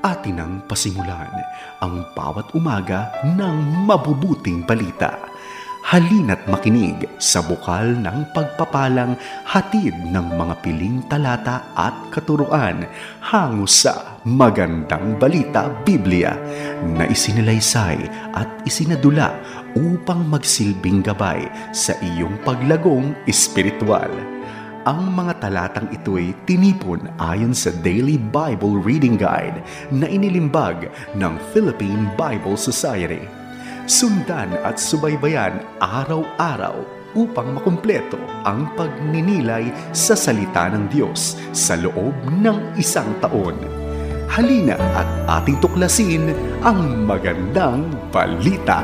atin ang pasimulan ang bawat umaga ng mabubuting balita. Halina't makinig sa bukal ng pagpapalang hatid ng mga piling talata at katuruan hango sa Magandang Balita Biblia na isinalaysay at isinadula upang magsilbing gabay sa iyong paglagong espiritual. Ang mga talatang ito'y tinipon ayon sa Daily Bible Reading Guide na inilimbag ng Philippine Bible Society. Sundan at subaybayan araw-araw upang makumpleto ang pagninilay sa salita ng Diyos sa loob ng isang taon. Halina at ating tuklasin ang Magandang Balita.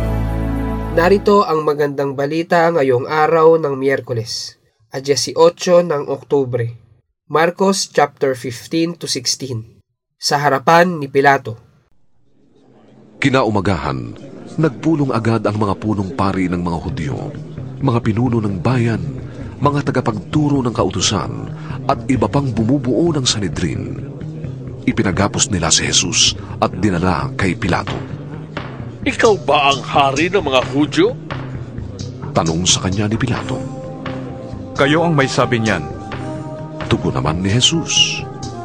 Narito ang Magandang Balita ngayong araw ng Miyerkules, 18 ng Oktubre. Marcos chapter 15 to 16. Sa harapan ni Pilato. Kinaumagahan, nagpulong agad ang mga punong pari ng mga Hudyo, mga pinuno ng bayan, mga tagapagturo ng kautusan, at iba pang bumubuo ng Sanhedrin. Ipinagapos nila si Jesus at dinala kay Pilato. Ikaw ba ang hari ng mga Hudyo? Tanong sa kanya ni Pilato. Kayo ang may sabi niyan. Tugon naman ni Jesus.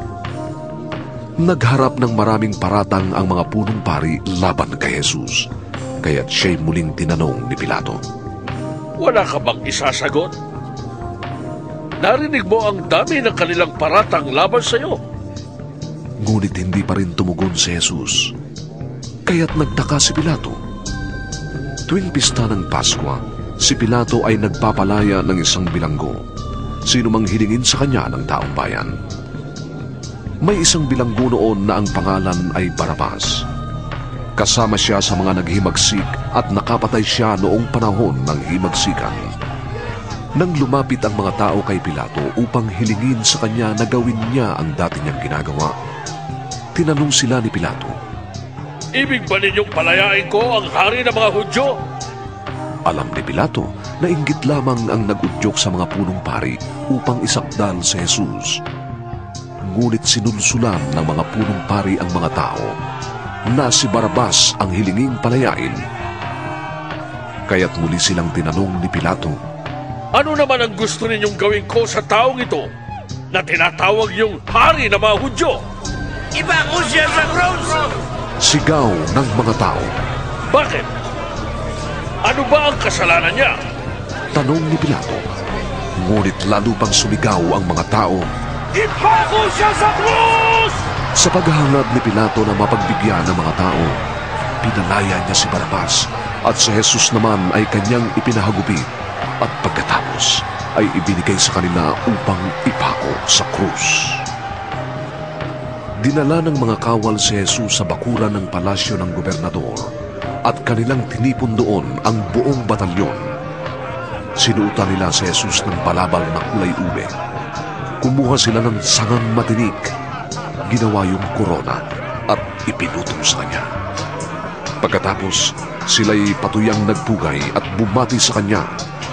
Nagharap ng maraming paratang ang mga punong pari laban kay Jesus, kaya't siya'y muling tinanong ni Pilato. Wala ka bang isasagot? Narinig mo ang dami ng kanilang paratang laban sa iyo. Ngunit hindi pa rin tumugon si Jesus, kaya't nagtaka si Pilato. Tuwing pista ng Paskwa, si Pilato ay nagpapalaya ng isang bilanggo, sino mang hilingin sa kanya ng taong bayan. May isang bilanggo noon na ang pangalan ay Barrabas. Kasama siya sa mga naghimagsik at nakapatay siya noong panahon ng himagsikan. Nang lumapit ang mga tao kay Pilato upang hilingin sa kanya na gawin niya ang dati niyang ginagawa, tinanong sila ni Pilato, Ibig ba ninyong palayain ko ang hari ng mga Hudyo? Alam ni Pilato na inggit lamang ang nag-udyok sa mga punong pari upang isakdal si Jesus. Ngunit sinulsulan ng mga punong pari ang mga tao na si Barrabas ang hilinging palayain. Kaya't muli silang tinanong ni Pilato, Ano naman ang gusto ninyong gawin ko sa taong ito na tinatawag yung hari ng mga Hudyo? Ipako siya sa krus! Sigaw ng mga tao. Bakit? Ano ba ang kasalanan niya? Tanong ni Pilato. Ngunit lalo pang sumigaw ang mga tao, Ipako siya sa krus! Sa paghahangad ni Pilato na mapagbigyan ng mga tao, pinalaya niya si Barrabas at si Jesus naman ay kanyang ipinahagupit at pagkatapos ay ibinigay sa kanila upang ipako sa krus. Dinala ng mga kawal si Jesus sa bakuran ng palasyo ng gobernador at kanilang tinipon doon ang buong batalyon. Sinuutan nila si Jesus ng balabal na kulay ube. Kumuha sila ng sangang matinik, ginawa yung korona at ipinutong sa kanya. Pagkatapos, sila'y patuyang nagpugay at bumati sa kanya.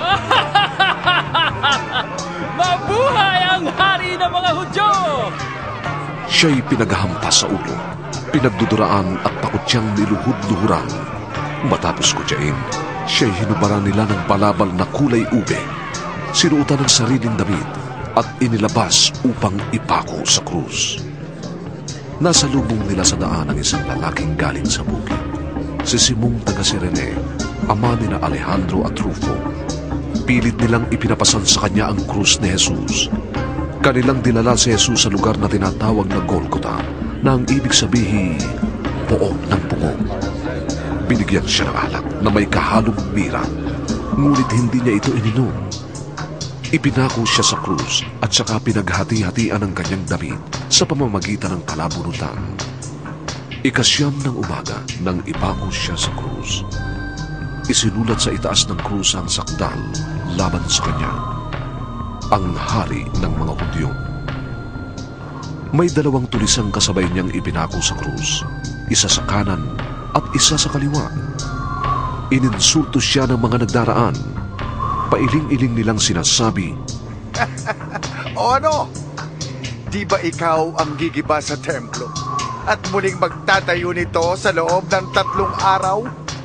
Mabuhay ang hari ng mga Hudyo! Siya'y pinaghahampas sa ulo, pinagduduraan at pakutyang niluhod-luhuran. Matapos kutyain, siya'y hinubaran nila ng balabal na kulay ube, sinuutan ng sariling damit at inilabas upang ipako sa krus. Nasa lubong nila sa daan ang isang lalaking galing sa bukid, si Simong taga Sirene, ama ni na Alejandro at Rufo. Pilit nilang ipinapasan sa kanya ang krus ni Jesus. Kanilang dinala si Jesus sa lugar na tinatawag na Golgotha, na ang ibig sabihin, pook ng pungong. Binigyan siya ng alak na may kahalong mira, ngunit hindi niya ito ininom. Ipinako siya sa krus at saka pinaghati-hatian ang kanyang damit sa pamamagitan ng kalabunutan. Ikasyam ng umaga nang ipako siya sa krus. Isinulat sa itaas ng krus ang sakdal laban sa kanya, ang hari ng mga Hudyo. May dalawang tulisang kasabay niyang ipinako sa krus, isa sa kanan at isa sa kaliwa. Ininsulto siya ng mga nagdaraan. Pailing-iling nilang sinasabi, O ano? Di ba ikaw ang gigiba sa templo? at muling magtatayo nito sa loob ng 3 araw?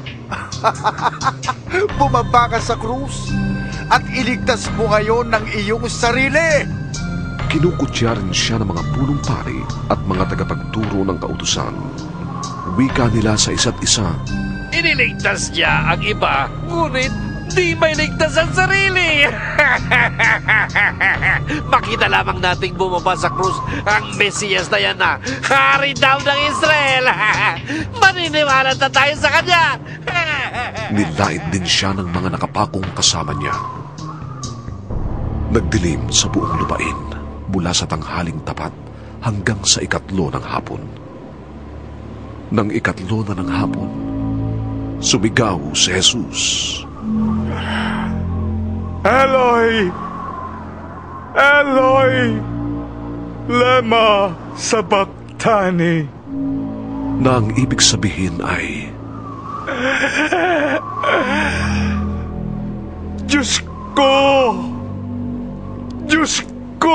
Bumaba ka sa krus at iligtas mo ngayon ng iyong sarili. Kinukutya rin siya ng mga punong pari at mga tagapagturo ng kautusan. Wika nila sa isa't isa. Iniligtas niya ang iba, ngunit di may ligtas ang sarili. Makita lamang nating bumaba sa krus ang Mesiyas na yan na hari daw ng Israel. Maniniwala na tayo sa kanya. Nilait din siya ng mga nakapakong kasama niya. Nagdilim sa buong lupain mula sa tanghaling tapat hanggang sa 3 ng hapon. Nang 3 na ng hapon, sumigaw si Jesus. Eloi! Eloi! Lema sabachthani. Na ang ibig sabihin ay, Diyos ko! Diyos ko!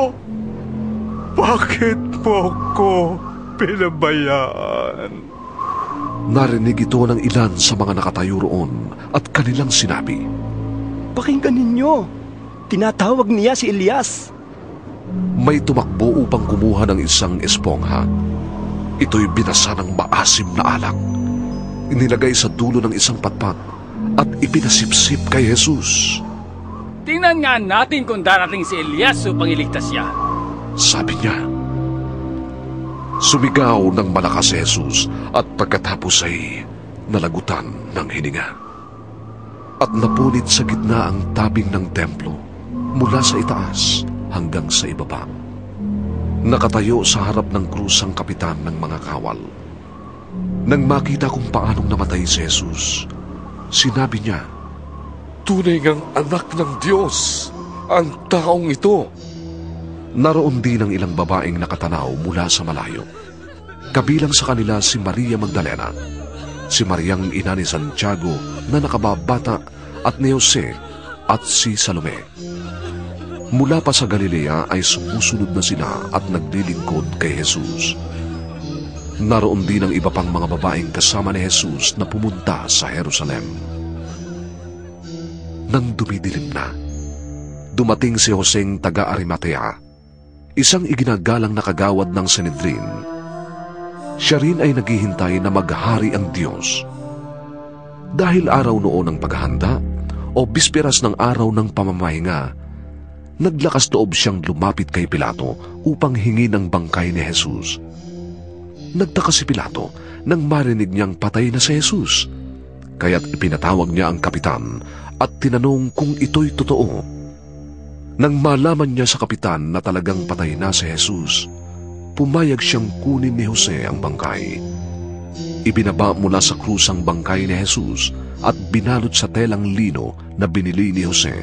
Bakit mo ko pinabayaan? narinig ito ng ilan sa mga nakatayo roon at kanilang sinabi, Pakinggan ninyo, tinatawag niya si Elias. May tumakbo upang kumuha ng isang espongha. Ito'y binasa ng maasim na alak. Inilagay sa dulo ng isang patpat at ipinasipsip kay Jesus. Tingnan nga natin kung darating si Elias upang iligtas siya. Sabi niya. Sumigaw ng malakas si Jesus at pagkatapos ay nalagutan ng hininga. At napunit sa gitna ang tabing ng templo mula sa itaas hanggang sa ibaba. Nakatayo sa harap ng krus ang kapitan ng mga kawal. Nang makita kung paanong namatay si Jesus, sinabi niya, Tunay ngang anak ng Diyos ang taong ito. Naroon din ang ilang babaeng nakatanaw mula sa malayo. Kabilang sa kanila si Maria Magdalena, si Mariang ina ni Santiago na nakababata at ni Jose at si Salome. Mula pa sa Galilea ay sumusunod na sila at naglilingkod kay Jesus. Naroon din ang iba pang mga babaeng kasama ni Jesus na pumunta sa Jerusalem. Nang dumidilim na, dumating si Joseng taga Arimatea, isang iginagalang na kagawad ng Sanhedrin. Siya rin ay naghihintay na maghari ang Diyos. Dahil araw noon ng paghahanda o bisperas ng araw ng pamamahinga, naglakas loob siyang lumapit kay Pilato upang hingi ng bangkay ni Jesus. Nagtaka si Pilato nang marinig niyang patay na si Jesus, kaya't ipinatawag niya ang kapitan at tinanong kung ito'y totoo. Nang malaman niya sa kapitan na talagang patay na si Jesus, pumayag siyang kunin ni Jose ang bangkay. Ibinaba mula sa krus ang bangkay ni Jesus at binalot sa telang lino na binili ni Jose.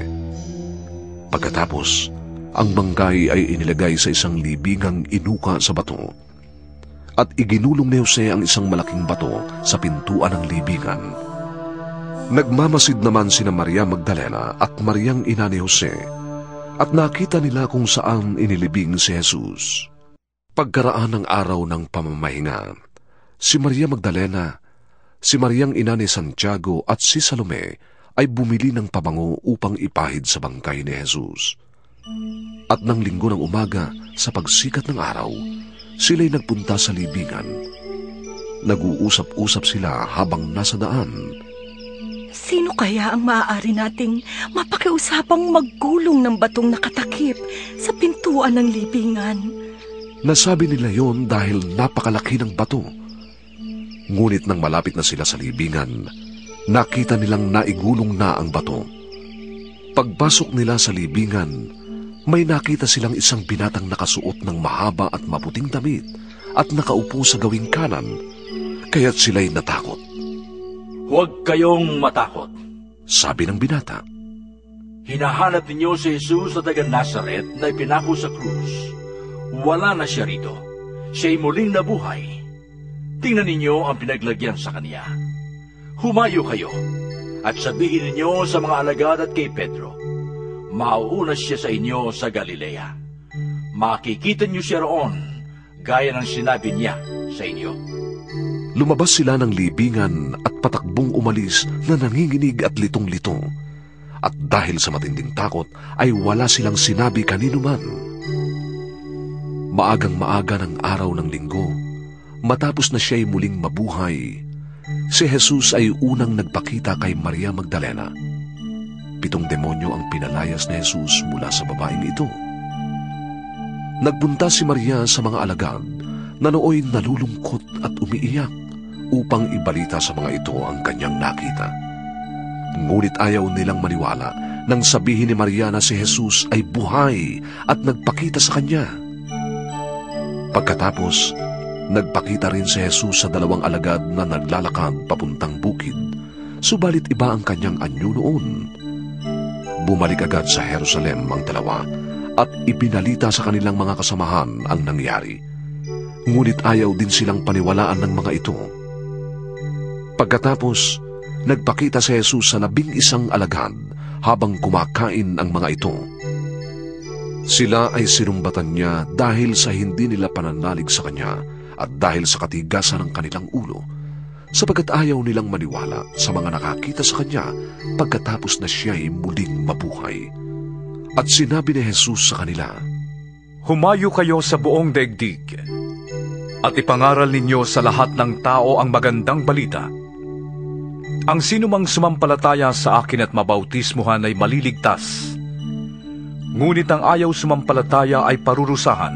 Pagkatapos, ang bangkay ay inilagay sa isang libingang inuka sa bato at iginulong ni Jose ang isang malaking bato sa pintuan ng libingan. Nagmamasid naman sina Maria Magdalena at Mariang ina ni Jose at nakita nila kung saan inilibing si Jesus. Pagkaraan ng araw ng pamamahinga, si Maria Magdalena, si Mariang ina ni Santiago at si Salome ay bumili ng pabango upang ipahid sa bangkay ni Jesus. At ng linggo ng umaga, sa pagsikat ng araw, sila'y nagpunta sa libingan. Nag-uusap-usap sila habang nasa daan. Sino kaya ang maaari nating mapakiusapang maggulong ng batong nakatakip sa pintuan ng libingan? Nasabi nila yon dahil napakalaki ng bato. Ngunit nang malapit na sila sa libingan, nakita nilang naigulong na ang bato. Pagpasok nila sa libingan, may nakita silang isang binatang nakasuot ng mahaba at maputing damit at nakaupo sa gawing kanan, kaya't sila'y natakot. Huwag kayong matakot, sabi ng binata. Hinahanap ninyo si Jesus na taga Nazaret na ipinako sa krus. Wala na siya rito. Siya'y muling nabuhay. Tingnan ninyo ang pinaglagyan sa kaniya. Humayo kayo at sabihin ninyo sa mga alagad at kay Pedro, mauuna siya sa inyo sa Galilea. Makikita niyo siya roon gaya ng sinabi niya sa inyo. Lumabas sila ng libingan at patakbong umalis na nanginginig at litong-lito. At dahil sa matinding takot ay wala silang sinabi kaninuman. Maagang maaga ng araw ng linggo, matapos na siya'y muling mabuhay, si Jesus ay unang nagpakita kay Maria Magdalena. 7 demonyo ang pinalayas ni Jesus mula sa babaeng ito. Nagpunta si Maria sa mga alagad na nooy nalulungkot at umiiyak upang ibalita sa mga ito ang kanyang nakita. Ngunit ayaw nilang maniwala nang sabihin ni Maria na si Jesus ay buhay at nagpakita sa kanya. Pagkatapos, nagpakita rin si Jesus sa 2 alagad na naglalakad papuntang bukid, subalit iba ang kanyang anyo noon. Bumalik agad sa Jerusalem ang dalawa at ipinalita sa kanilang mga kasamahan ang nangyari. Ngunit ayaw din silang paniwalaan ng mga ito. Pagkatapos, nagpakita si Jesus sa 11 alagad habang kumakain ang mga ito. Sila ay sinumbatan niya dahil sa hindi nila pananalig sa kanya at dahil sa katigasan ng kanilang ulo, sapagkat ayaw nilang maniwala sa mga nakakita sa kanya pagkatapos na siya'y muling mabuhay. At sinabi ni Jesus sa kanila, Humayo kayo sa buong daigdig at ipangaral ninyo sa lahat ng tao ang magandang balita. Ang sinumang sumampalataya sa akin at mabautismuhan ay maliligtas. Ngunit ang ayaw sumampalataya ay parurusahan.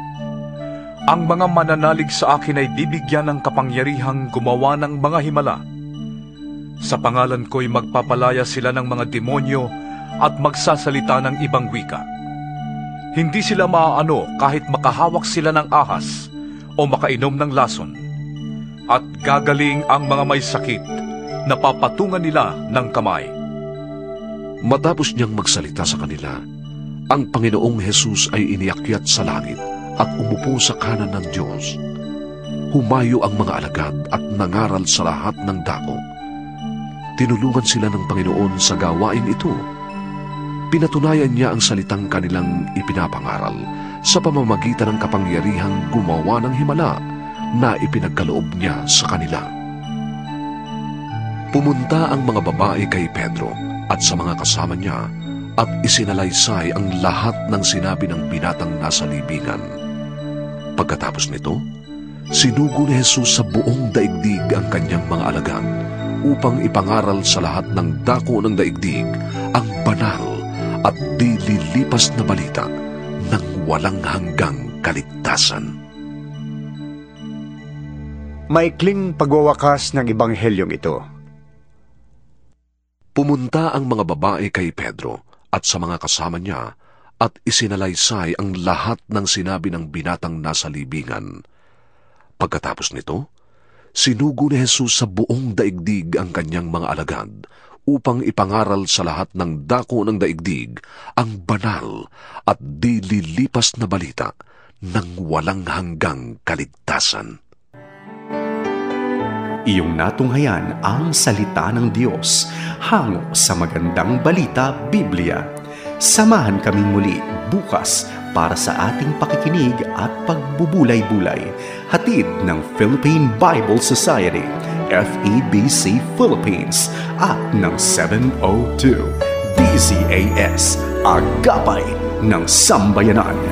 Ang mga mananalig sa akin ay bibigyan ng kapangyarihang gumawa ng mga himala. Sa pangalan ko'y magpapalaya sila ng mga demonyo at magsasalita ng ibang wika. Hindi sila maaano kahit makahawak sila ng ahas o makainom ng lason. At gagaling ang mga may sakit na papatungan nila ng kamay. Matapos niyang magsalita sa kanila, ang Panginoong Jesus ay iniakyat sa langit at umupo sa kanan ng Diyos. Humayo ang mga alagad at nangaral sa lahat ng dako. Tinulungan sila ng Panginoon sa gawain ito. Pinatunayan niya ang salitang kanilang ipinapangaral sa pamamagitan ng kapangyarihang gumawa ng himala na ipinagkaloob niya sa kanila. Pumunta ang mga babae kay Pedro at sa mga kasama niya at isinalaysay ang lahat ng sinabi ng binatang nasa libingan. Pagkatapos nito, sinugo ni Jesus sa buong daigdig ang kanyang mga alagad upang ipangaral sa lahat ng dako ng daigdig ang banal at di lilipas na balita ng walang hanggang kaligtasan. Maikling pagwawakas ng Ebanghelyong ito. Pumunta ang mga babae kay Pedro at sa mga kasama niya at isinalaysay ang lahat ng sinabi ng binatang nasa libingan. Pagkatapos nito, sinugo ni Jesus sa buong daigdig ang kanyang mga alagad upang ipangaral sa lahat ng dako ng daigdig ang banal at di lilipas na balita ng walang hanggang kaligtasan. Iyong natunghayan ang salita ng Diyos hango sa Magandang Balita Biblia. Samahan kaming muli bukas para sa ating pakikinig at pagbubulay-bulay. Hatid ng Philippine Bible Society, FEBC Philippines at ng 702 DZAS, Agapay ng Sambayanan.